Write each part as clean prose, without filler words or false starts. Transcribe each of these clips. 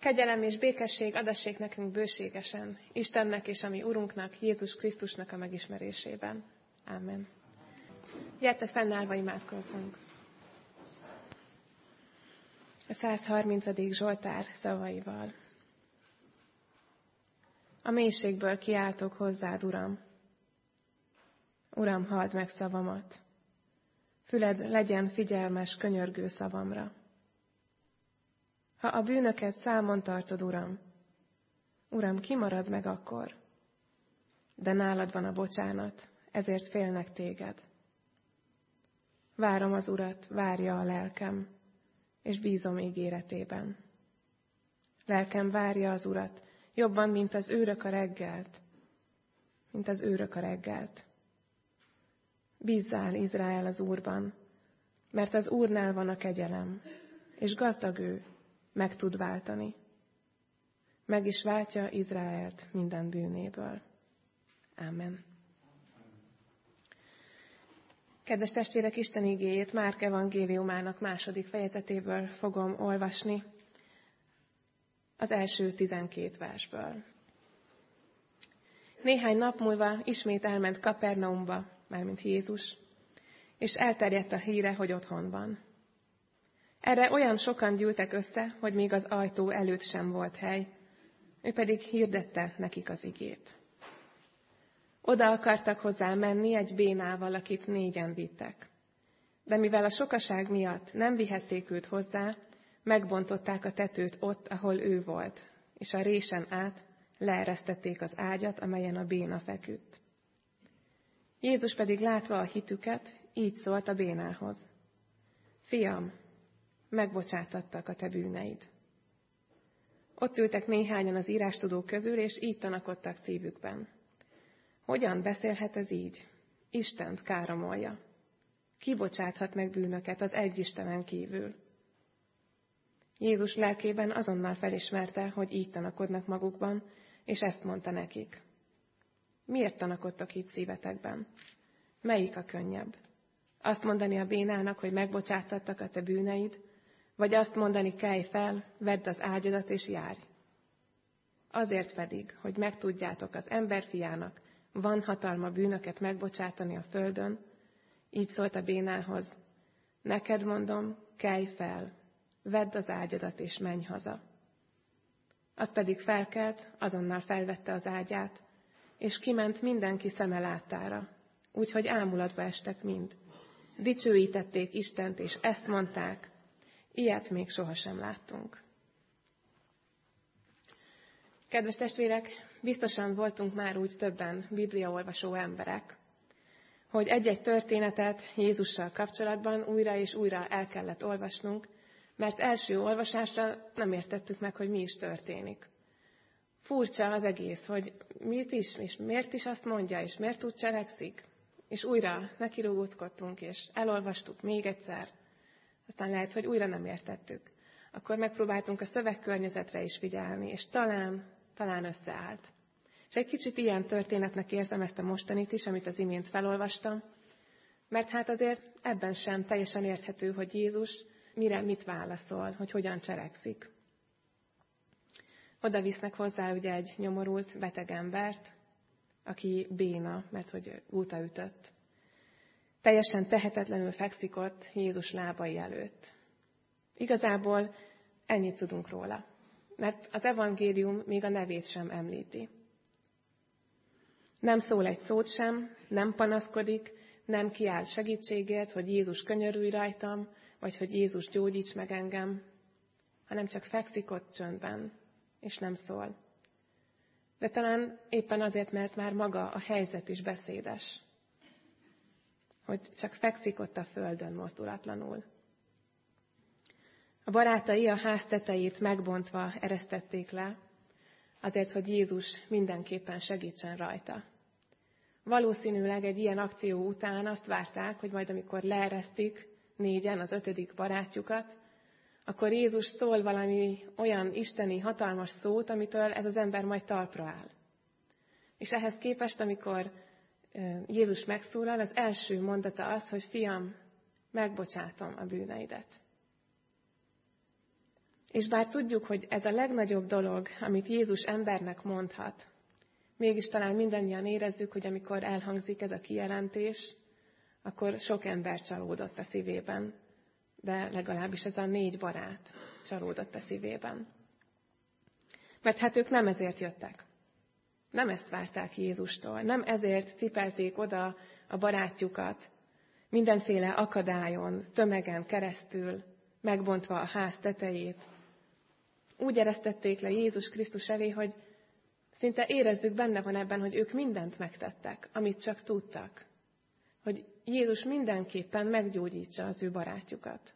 Kegyelem és békesség adassék nekünk bőségesen, Istennek és a mi Urunknak, Jézus Krisztusnak a megismerésében. Ámen. Gyertek fennállva imádkozzunk. A 130. Zsoltár szavaival. A mélységből kiáltok hozzád, Uram. Uram, halld meg szavamat. Füled legyen figyelmes, könyörgő szavamra. Ha a bűnöket számon tartod, Uram, ki marad meg akkor? De nálad van a bocsánat, ezért félnek téged. Várom az Urat, várja a lelkem, és bízom ígéretében. Lelkem várja az Urat, jobban, mint az őrök a reggelt. Bízzál, Izrael, az Úrban, mert az Úrnál van a kegyelem, és gazdag ő, meg tud váltani. Meg is váltja Izraelt minden bűnéből. Ámen. Kedves testvérek, Isten igéjét Márk evangéliumának 2. fejezetéből fogom olvasni, az első 12 versből. Néhány nap múlva ismét elment Kapernaumba, mármint Jézus, és elterjedt a híre, hogy otthon van. Erre olyan sokan gyűltek össze, hogy még az ajtó előtt sem volt hely, ő pedig hirdette nekik az igét. Oda akartak hozzá menni egy bénával, akit 4-en vittek. De mivel a sokaság miatt nem vihették őt hozzá, megbontották a tetőt ott, ahol ő volt, és a résen át leeresztették az ágyat, amelyen a béna feküdt. Jézus pedig látva a hitüket, így szólt a bénához. Fiam, megbocsátattak a te bűneid. Ott ültek néhányan az írástudók közül, és így tanakodtak szívükben. Hogyan beszélhet ez így? Istent káromolja. Ki bocsáthat meg bűnöket az egy Istenen kívül? Jézus lelkében azonnal felismerte, hogy így tanakodnak magukban, és ezt mondta nekik. Miért tanakodtok így szívetekben? Melyik a könnyebb? Azt mondani a bénának, hogy megbocsátattak a te bűneid, vagy azt mondani, kelj fel, vedd az ágyadat és járj. Azért pedig, hogy megtudjátok, az emberfiának van hatalma bűnöket megbocsátani a földön, így szólt a bénához, neked mondom, kelj fel, vedd az ágyadat és menj haza. Az pedig felkelt, azonnal felvette az ágyát, és kiment mindenki szeme láttára, úgyhogy ámulatba estek mind. Dicsőítették Istent, és ezt mondták, ilyet még sohasem láttunk. Kedves testvérek, biztosan voltunk már úgy többen bibliaolvasó emberek, hogy egy-egy történetet Jézussal kapcsolatban újra és újra el kellett olvasnunk, mert első olvasásra nem értettük meg, hogy mi is történik. Furcsa az egész, hogy mit is, és miért is azt mondja, és miért úgy cselekszik. És újra nekirúgózkodtunk, és elolvastuk még egyszer. Aztán lehet, hogy újra nem értettük. Akkor megpróbáltunk a szövegkörnyezetre is figyelni, és talán összeállt. És egy kicsit ilyen történetnek érzem ezt a mostanit is, amit az imént felolvastam, mert hát azért ebben sem teljesen érthető, hogy Jézus mire mit válaszol, hogy hogyan cselekszik. Oda visznek hozzá ugye egy nyomorult, beteg embert, aki béna, mert hogy gúta ütött. Teljesen tehetetlenül fekszik ott Jézus lábai előtt. Igazából ennyit tudunk róla, mert az evangélium még a nevét sem említi. Nem szól egy szót sem, nem panaszkodik, nem kiáll segítségért, hogy Jézus könyörülj rajtam, vagy hogy Jézus gyógyíts meg engem, hanem csak fekszik ott csöndben, és nem szól. De talán éppen azért, mert már maga a helyzet is beszédes, hogy csak fekszik ott a földön mozdulatlanul. A barátai a ház tetejét megbontva eresztették le, azért, hogy Jézus mindenképpen segítsen rajta. Valószínűleg egy ilyen akció után azt várták, hogy majd amikor leeresztik 4-en az 5. barátjukat, akkor Jézus szól valami olyan isteni hatalmas szót, amitől ez az ember majd talpra áll. És ehhez képest, amikor Jézus megszólal, az első mondata az, hogy fiam, megbocsátom a bűneidet. És bár tudjuk, hogy ez a legnagyobb dolog, amit Jézus embernek mondhat, mégis talán mindannyian érezzük, hogy amikor elhangzik ez a kijelentés, akkor sok ember csalódott a szívében, de legalábbis ez a 4 barát csalódott a szívében. Mert hát ők nem ezért jöttek. Nem ezt várták Jézustól. Nem ezért cipelték oda a barátjukat, mindenféle akadályon, tömegen keresztül, megbontva a ház tetejét. Úgy eresztették le Jézus Krisztus elé, hogy szinte érezzük, benne van ebben, hogy ők mindent megtettek, amit csak tudtak. Hogy Jézus mindenképpen meggyógyítsa az ő barátjukat.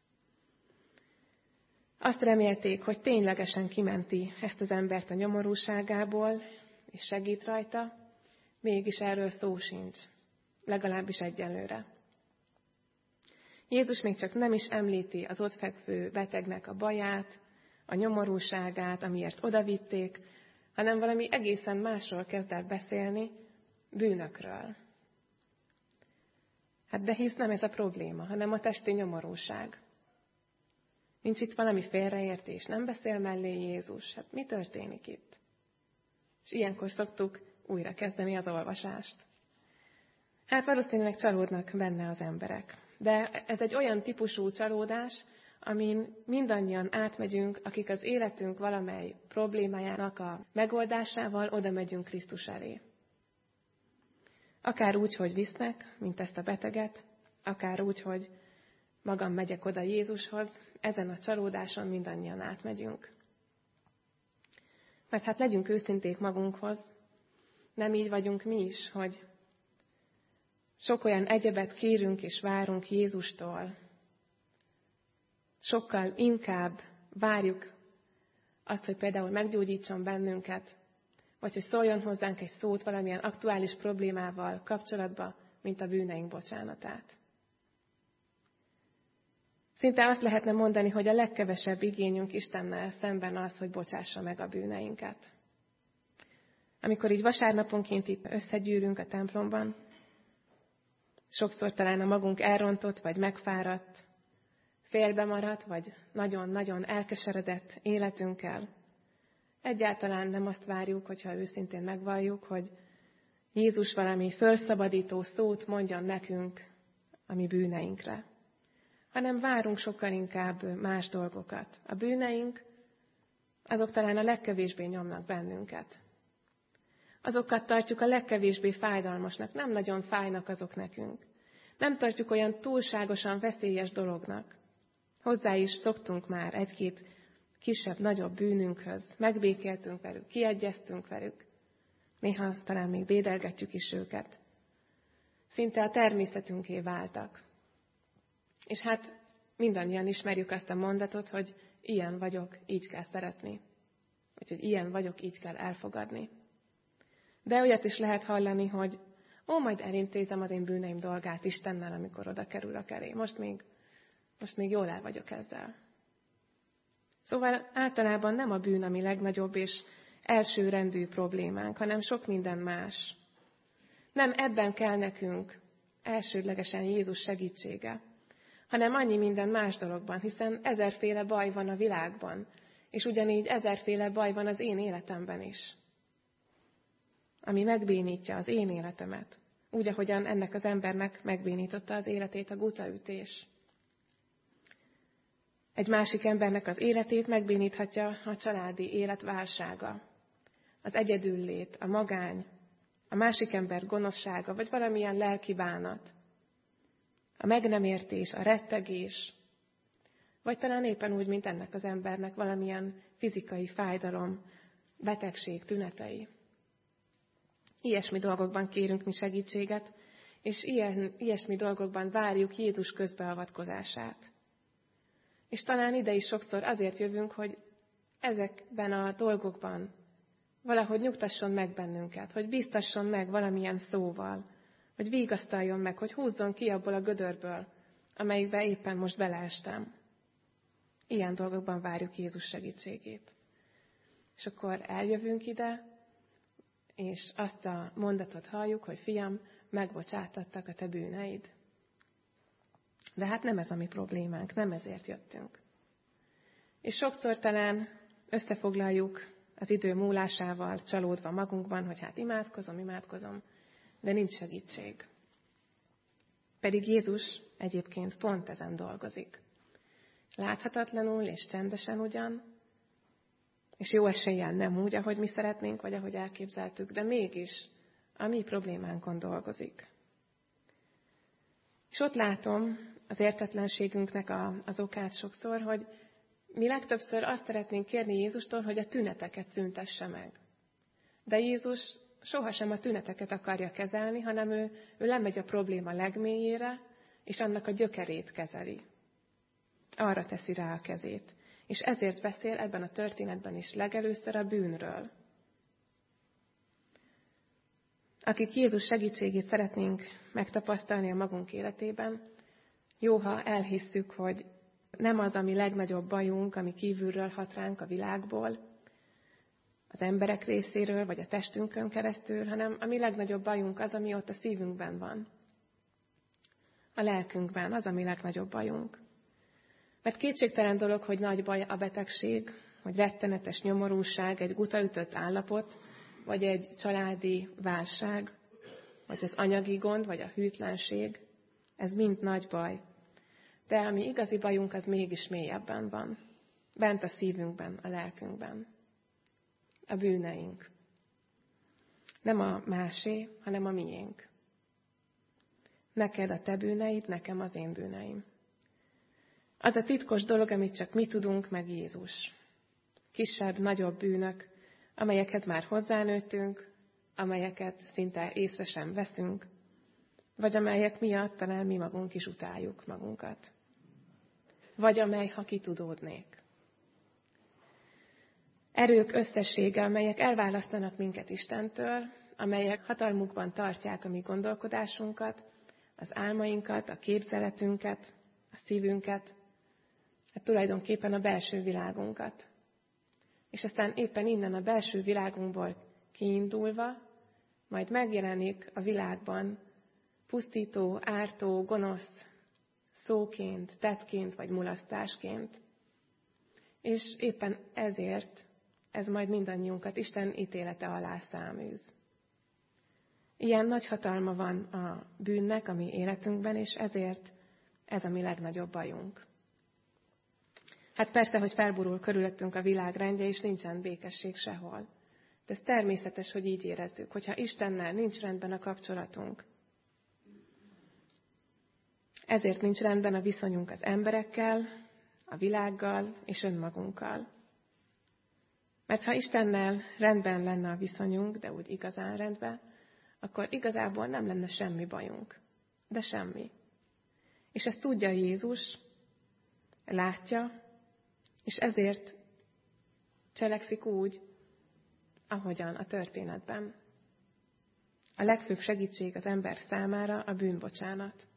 Azt remélték, hogy ténylegesen kimenti ezt az embert a nyomorúságából, és segít rajta, mégis erről szó sincs, legalábbis egyelőre. Jézus még csak nem is említi az ott fekvő betegnek a baját, a nyomorúságát, amiért odavitték, hanem valami egészen másról kezd el beszélni, bűnökről. Hát de hisz nem ez a probléma, hanem a testi nyomorúság. Nincs itt valami félreértés, nem beszél mellé Jézus. Hát mi történik itt? És ilyenkor szoktuk újra kezdeni az olvasást. Hát valószínűleg csalódnak benne az emberek. De ez egy olyan típusú csalódás, amin mindannyian átmegyünk, akik az életünk valamely problémájának a megoldásával oda megyünk Krisztus elé. Akár úgy, hogy visznek, mint ezt a beteget, akár úgy, hogy magam megyek oda Jézushoz, ezen a csalódáson mindannyian átmegyünk. Mert hát legyünk őszinték magunkhoz, nem így vagyunk mi is, hogy sok olyan egyebet kérünk és várunk Jézustól. Sokkal inkább várjuk azt, hogy például meggyógyítson bennünket, vagy hogy szóljon hozzánk egy szót valamilyen aktuális problémával kapcsolatba, mint a bűneink bocsánatát. Szinte azt lehetne mondani, hogy a legkevesebb igényünk Istennel szemben az, hogy bocsássa meg a bűneinket. Amikor így vasárnaponként itt összegyűrünk a templomban, sokszor talán a magunk elrontott, vagy megfáradt, félbemaradt, vagy nagyon-nagyon elkeseredett életünkkel, egyáltalán nem azt várjuk, hogyha őszintén megvalljuk, hogy Jézus valami fölszabadító szót mondjon nekünk a mi bűneinkre, hanem várunk sokkal inkább más dolgokat. A bűneink, azok talán a legkevésbé nyomnak bennünket. Azokat tartjuk a legkevésbé fájdalmasnak, nem nagyon fájnak azok nekünk. Nem tartjuk olyan túlságosan veszélyes dolognak. Hozzá is szoktunk már egy-két kisebb-nagyobb bűnünkhöz, megbékéltünk velük, kiegyeztünk velük. Néha talán még dédelgetjük is őket. Szinte a természetünké váltak. És hát mindannyian ismerjük azt a mondatot, hogy ilyen vagyok, így kell szeretni. Vagy hogy ilyen vagyok, így kell elfogadni. De olyat is lehet hallani, hogy majd elintézem az én bűneim dolgát Istennel, amikor oda kerülök elé. Most még jól el vagyok ezzel. Szóval általában nem a bűn a mi legnagyobb és elsőrendű problémánk, hanem sok minden más. Nem ebben kell nekünk elsődlegesen Jézus segítsége, hanem annyi minden más dologban, hiszen 1000-féle baj van a világban, és ugyanígy 1000-féle baj van az én életemben is, ami megbénítja az én életemet, úgy, ahogyan ennek az embernek megbénította az életét a gutaütés. Egy másik embernek az életét megbéníthatja a családi élet válsága, az egyedüllét, a magány, a másik ember gonoszsága, vagy valamilyen lelki bánat, a meg nem értés, a rettegés, vagy talán éppen úgy, mint ennek az embernek valamilyen fizikai fájdalom, betegség tünetei. Ilyesmi dolgokban kérünk mi segítséget, és ilyesmi dolgokban várjuk Jézus közbeavatkozását. És talán ide is sokszor azért jövünk, hogy ezekben a dolgokban valahogy nyugtasson meg bennünket, hogy biztasson meg valamilyen szóval, hogy vigasztaljon meg, hogy húzzon ki abból a gödörből, amelyikbe éppen most beleestem. Ilyen dolgokban várjuk Jézus segítségét. És akkor eljövünk ide, és azt a mondatot halljuk, hogy fiam, megbocsátattak a te bűneid. De hát nem ez a mi problémánk, nem ezért jöttünk. És sokszor talán összefoglaljuk az idő múlásával, csalódva magunkban, hogy hát imádkozom, de nincs segítség. Pedig Jézus egyébként pont ezen dolgozik. Láthatatlanul és csendesen ugyan, és jó eséllyel nem úgy, ahogy mi szeretnénk, vagy ahogy elképzeltük, de mégis a mi problémánkon dolgozik. És ott látom az értetlenségünknek az okát sokszor, hogy mi legtöbbször azt szeretnénk kérni Jézustól, hogy a tüneteket szüntesse meg. De Jézus sohasem a tüneteket akarja kezelni, hanem ő lemegy a probléma legmélyére, és annak a gyökerét kezeli. Arra teszi rá a kezét. És ezért beszél ebben a történetben is legelőször a bűnről. Akik Jézus segítségét szeretnénk megtapasztalni a magunk életében, jó, ha elhisszük, hogy nem az, ami legnagyobb bajunk, ami kívülről hat ránk a világból, az emberek részéről, vagy a testünkön keresztül, hanem a mi legnagyobb bajunk az, ami ott a szívünkben van. A lelkünkben az, ami legnagyobb bajunk. Mert kétségtelen dolog, hogy nagy baj a betegség, hogy rettenetes nyomorúság, egy gutaütött állapot, vagy egy családi válság, vagy az anyagi gond, vagy a hűtlenség. Ez mind nagy baj. De ami igazi bajunk, az mégis mélyebben van. Bent a szívünkben, a lelkünkben. A bűneink. Nem a másé, hanem a miénk. Neked a te bűneid, nekem az én bűneim. Az a titkos dolog, amit csak mi tudunk, meg Jézus. Kisebb, nagyobb bűnök, amelyekhez már hozzánőttünk, amelyeket szinte észre sem veszünk, vagy amelyek miatt talán mi magunk is utáljuk magunkat. Vagy amely, ha kitudódnék. Erők összessége, amelyek elválasztanak minket Istentől, amelyek hatalmukban tartják a mi gondolkodásunkat, az álmainkat, a képzeletünket, a szívünket, hát tulajdonképpen a belső világunkat. És aztán éppen innen a belső világunkból kiindulva, majd megjelenik a világban pusztító, ártó, gonosz szóként, tettként vagy mulasztásként. És éppen ezért ez majd mindannyiunkat Isten ítélete alá száműz. Ilyen nagy hatalma van a bűnnek a mi életünkben, és ezért ez a mi legnagyobb bajunk. Hát persze, hogy felborul körülöttünk a világ rendje, és nincsen békesség sehol. De ez természetes, hogy így érezzük, hogyha Istennel nincs rendben a kapcsolatunk. Ezért nincs rendben a viszonyunk az emberekkel, a világgal és önmagunkkal. Mert ha Istennel rendben lenne a viszonyunk, de úgy igazán rendben, akkor igazából nem lenne semmi bajunk. De semmi. És ezt tudja Jézus, látja, és ezért cselekszik úgy, ahogyan a történetben. A legfőbb segítség az ember számára a bűnbocsánat.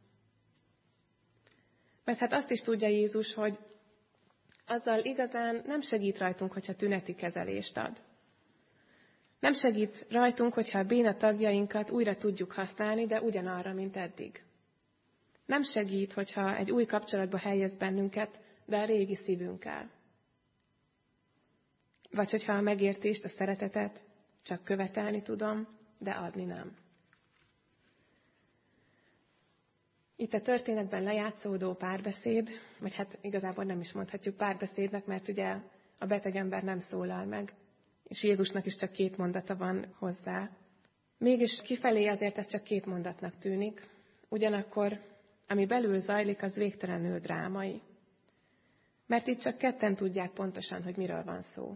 Mert hát azt is tudja Jézus, hogy azzal igazán nem segít rajtunk, hogyha tüneti kezelést ad. Nem segít rajtunk, hogyha a béna tagjainkat újra tudjuk használni, de ugyanarra, mint eddig. Nem segít, hogyha egy új kapcsolatba helyez bennünket, de a régi szívünkkel. Vagy hogyha a megértést, a szeretetet csak követelni tudom, de adni nem. Itt a történetben lejátszódó párbeszéd, vagy hát igazából nem is mondhatjuk párbeszédnek, mert ugye a beteg ember nem szólal meg, és Jézusnak is csak 2 mondata van hozzá. Mégis kifelé azért ez csak 2 mondatnak tűnik, ugyanakkor ami belül zajlik, az végtelenül drámai. Mert itt csak 2 tudják pontosan, hogy miről van szó.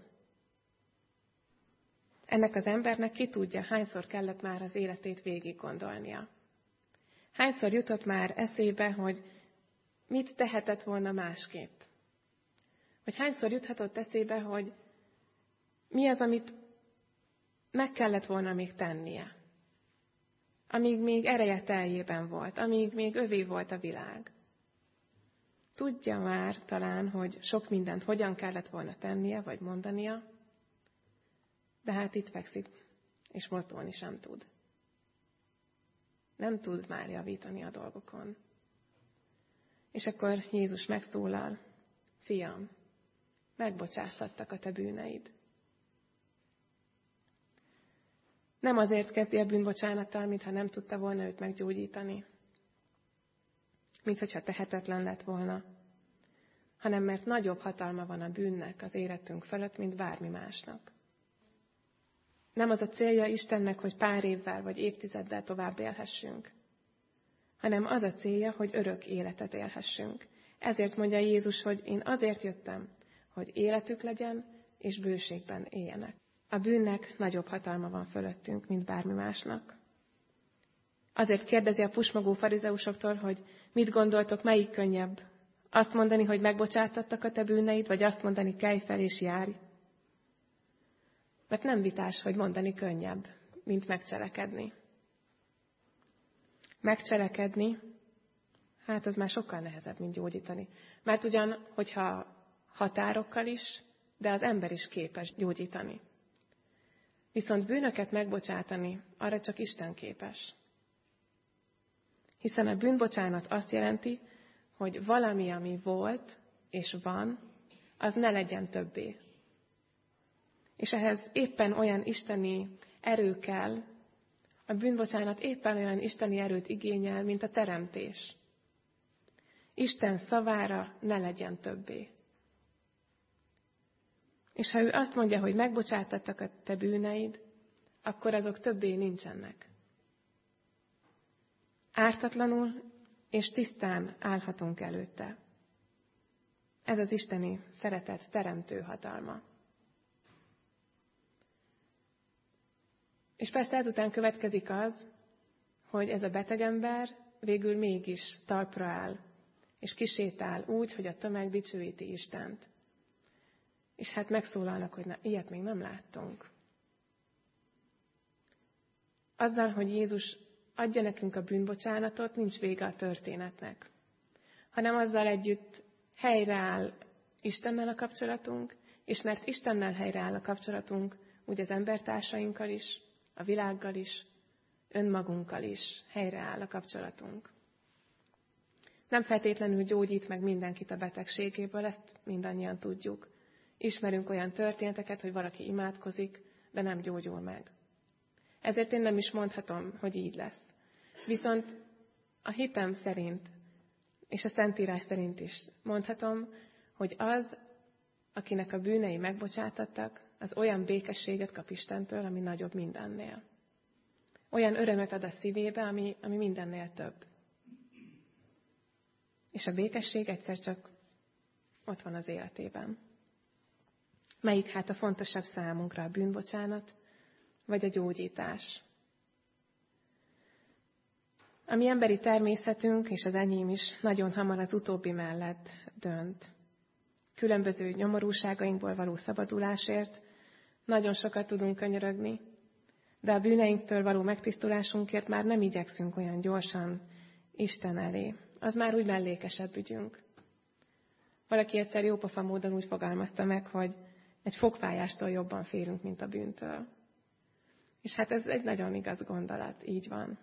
Ennek az embernek ki tudja, hányszor kellett már az életét végig gondolnia. Hányszor jutott már eszébe, hogy mit tehetett volna másképp. Vagy hányszor juthatott eszébe, hogy mi az, amit meg kellett volna még tennie. Amíg még ereje teljében volt, amíg még övé volt a világ. Tudja már talán, hogy sok mindent hogyan kellett volna tennie, vagy mondania, de hát itt fekszik, és mozdulni sem tud. Nem tud már javítani a dolgokon. És akkor Jézus megszólal, fiam, megbocsáttattak a te bűneid. Nem azért kezdi a bűnbocsánattal, mintha nem tudta volna őt meggyógyítani, mint hogyha tehetetlen lett volna, hanem mert nagyobb hatalma van a bűnnek az életünk fölött, mint bármi másnak. Nem az a célja Istennek, hogy pár évvel vagy évtizeddel tovább élhessünk, hanem az a célja, hogy örök életet élhessünk. Ezért mondja Jézus, hogy én azért jöttem, hogy életük legyen, és bőségben éljenek. A bűnnek nagyobb hatalma van fölöttünk, mint bármi másnak. Azért kérdezi a pusmogó farizeusoktól, hogy mit gondoltok, melyik könnyebb? Azt mondani, hogy megbocsátattak a te bűneid, vagy azt mondani, kelj fel és járj? Mert nem vitás, hogy mondani könnyebb, mint megcselekedni. Megcselekedni, hát az már sokkal nehezebb, mint gyógyítani. Mert ugyan, hogyha határokkal is, de az ember is képes gyógyítani. Viszont bűnöket megbocsátani, arra csak Isten képes. Hiszen a bűnbocsánat azt jelenti, hogy valami, ami volt és van, az ne legyen többé. És ehhez éppen olyan isteni erő kell, a bűnbocsánat éppen olyan isteni erőt igényel, mint a teremtés. Isten szavára ne legyen többé. És ha ő azt mondja, hogy megbocsátattak a te bűneid, akkor azok többé nincsenek. Ártatlanul és tisztán állhatunk előtte. Ez az isteni szeretet teremtő hatalma. És persze ezután következik az, hogy ez a beteg ember végül mégis talpra áll, és kisétál úgy, hogy a tömeg dicsőíti Istent. És hát megszólalnak, hogy ilyet még nem láttunk. Azzal, hogy Jézus adja nekünk a bűnbocsánatot, nincs vége a történetnek, hanem azzal együtt helyreáll Istennel a kapcsolatunk, és mert Istennel helyreáll a kapcsolatunk, úgy az embertársainkkal is, a világgal is, önmagunkkal is helyreáll a kapcsolatunk. Nem feltétlenül gyógyít meg mindenkit a betegségéből, ezt mindannyian tudjuk. Ismerünk olyan történeteket, hogy valaki imádkozik, de nem gyógyul meg. Ezért én nem is mondhatom, hogy így lesz. Viszont a hitem szerint, és a Szentírás szerint is mondhatom, hogy az, akinek a bűnei megbocsátattak, az olyan békességet kap Istentől, ami nagyobb mindennél. Olyan örömet ad a szívébe, ami mindennél több. És a békesség egyszer csak ott van az életében. Melyik hát a fontosabb számunkra, a bűnbocsánat, vagy a gyógyítás? A mi emberi természetünk, és az enyém is nagyon hamar az utóbbi mellett dönt. Különböző nyomorúságainkból való szabadulásért nagyon sokat tudunk könyörögni, de a bűneinktől való megtisztulásunkért már nem igyekszünk olyan gyorsan Isten elé. Az már úgy mellékesebb ügyünk. Valaki egyszer jópofa módon úgy fogalmazta meg, hogy egy fogfájástól jobban félünk, mint a bűntől. És hát ez egy nagyon igaz gondolat, így van.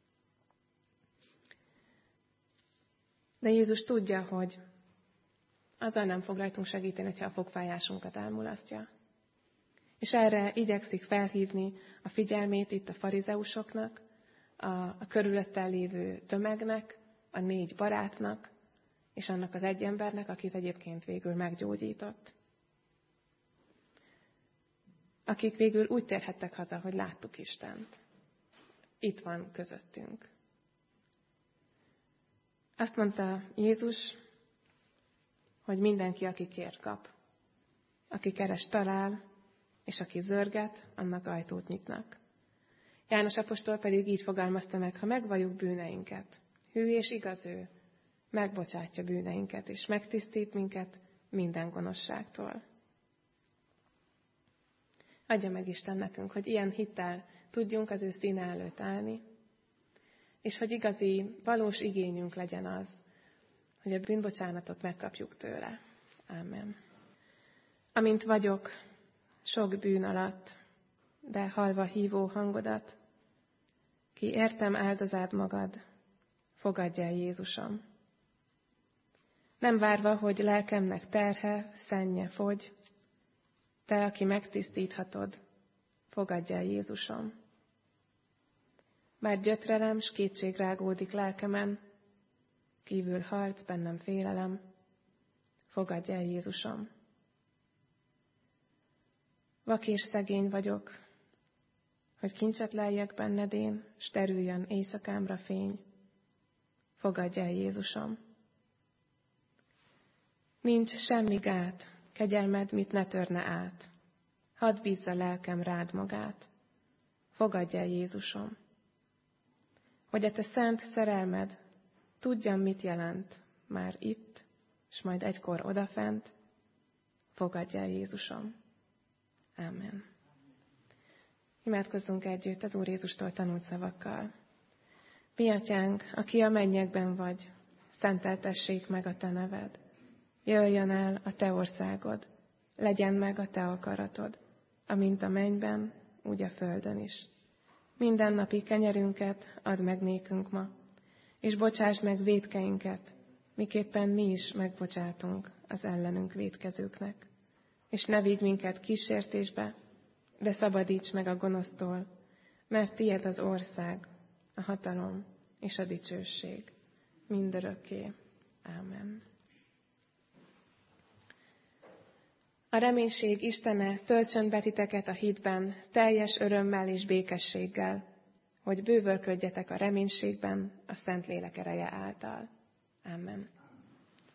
De Jézus tudja, hogy azzal nem fog rajtunk segíteni, hogyha a fogfájásunkat elmulasztja. És erre igyekszik felhívni a figyelmét itt a farizeusoknak, a körülöttel lévő tömegnek, a 4 barátnak, és annak az egy embernek, akit egyébként végül meggyógyított. Akik végül úgy térhettek haza, hogy láttuk Istent. Itt van közöttünk. Azt mondta Jézus, hogy mindenki, aki kér, kap. Aki keres, talál, és aki zörget, annak ajtót nyitnak. János apostol pedig így fogalmazta meg, ha megvalljuk bűneinket, hű és igaz ő, megbocsátja bűneinket, és megtisztít minket minden gonoszságtól. Adja meg Isten nekünk, hogy ilyen hittel tudjunk az ő színe előtt állni, és hogy igazi, valós igényünk legyen az, hogy a bűnbocsánatot megkapjuk tőle. Ámen. Amint vagyok sok bűn alatt, de hallva hívó hangodat, ki értem áldozád magad, fogadj el Jézusom. Nem várva, hogy lelkemnek terhe, szennye fogy, te, aki megtisztíthatod, fogadj el Jézusom. Bár gyötrelem s kétség rágódik lelkemen, kívül harc, bennem félelem, fogadj el Jézusom. Vak és szegény vagyok, hogy kincset leljek benned én, s terüljön éjszakámra fény, fogadj el Jézusom. Nincs semmi gát, kegyelmed mit ne törne át, hadd bízza lelkem rád magát, fogadj el Jézusom. Hogy a te szent szerelmed tudjam, mit jelent már itt, s majd egykor odafent, fogadj el Jézusom. Amen. Imádkozzunk együtt az Úr Jézustól tanult szavakkal. Mi atyánk, aki a mennyekben vagy, szenteltessék meg a te neved. Jöjjön el a te országod, legyen meg a te akaratod, amint a mennyben, úgy a földön is. Mindennapi kenyerünket add meg nékünk ma, és bocsásd meg vétkeinket, miképpen mi is megbocsátunk az ellenünk vétkezőknek. És ne vigy minket kísértésbe, de szabadíts meg a gonosztól, mert tied az ország, a hatalom és a dicsőség mindörökké. Ámen. A reménység Istene töltsön be titeket a hitben, teljes örömmel és békességgel, hogy bővölködjetek a reménységben a Szentlélek ereje által. Amen.